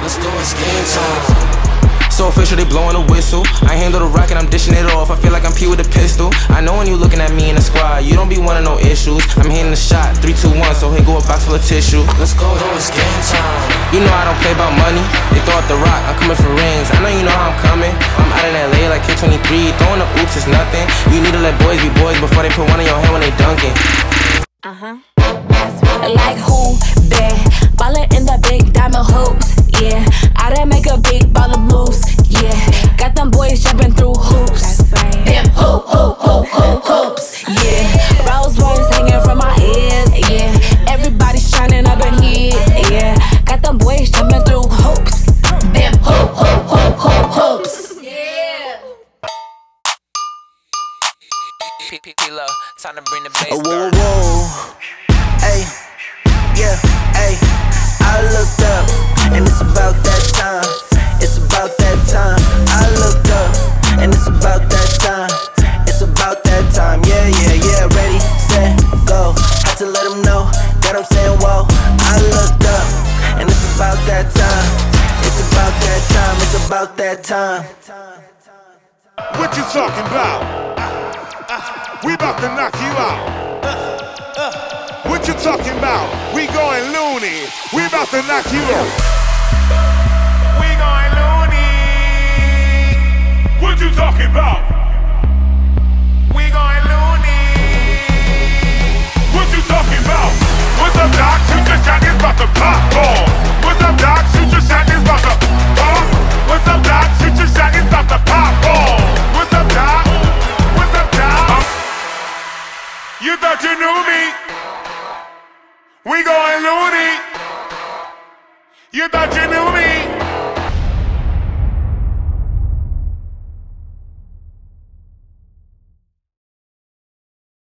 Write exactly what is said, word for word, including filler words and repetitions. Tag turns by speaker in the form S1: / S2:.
S1: Let's go, it's game time. So official, they blowing a whistle. I handle the rock and I'm dishing it off. I feel like I'm P with a pistol. I know when you looking at me in the squad, you don't be wanting no issues. I'm hitting the shot, three, two, one, so here go a box full of tissue. Let's go, it's game time. You know I don't play about money. They throw out the rock, I'm coming for rings. I know you know how I'm coming. I'm out in L A like K twenty-three. Throwing up oops is nothing. You need to let boys be boys before they put one in your hand when they dunking.
S2: Uh-huh. Like who bad? Ballin' in the big diamond hoops. Yeah, I done make a big ball of moves. Yeah, got them boys jumping through hoops. Them hoop, hoop, hoop, hoop, hoops. Yeah, Rolls Royce hanging from my ears. Yeah, everybody's shining up in here. Yeah, got them boys jumping through hoops. Them hoop, hoop, hoop, hoop, hoops. Yeah.
S3: P-P-P-Lo, time to bring the bass.
S4: Oh, whoa, whoa. Ay, yeah, ay. I looked up, and it's about that time. It's about that time. I looked up, and it's about that time. It's about that time. Yeah, yeah, yeah. Ready, set, go. Had to let them know that I'm saying whoa. I looked up, and it's about that time. It's about that time. It's about that time.
S5: What you talking about? We about to knock you out. What you talking about? We going loony. We about to knock you out. We going loony. What you talking about? We going loony. What you talking about? What's up, Doc? Shoot your shot, it's about to pop off. What's up, Doc? Shoot your shot, it's about to pop. What's up, Doc? Shoot your shot, it's about to pop off. What's up, Doc? What's up, Doc? You thought you knew me? We going loony. You thought you knew me?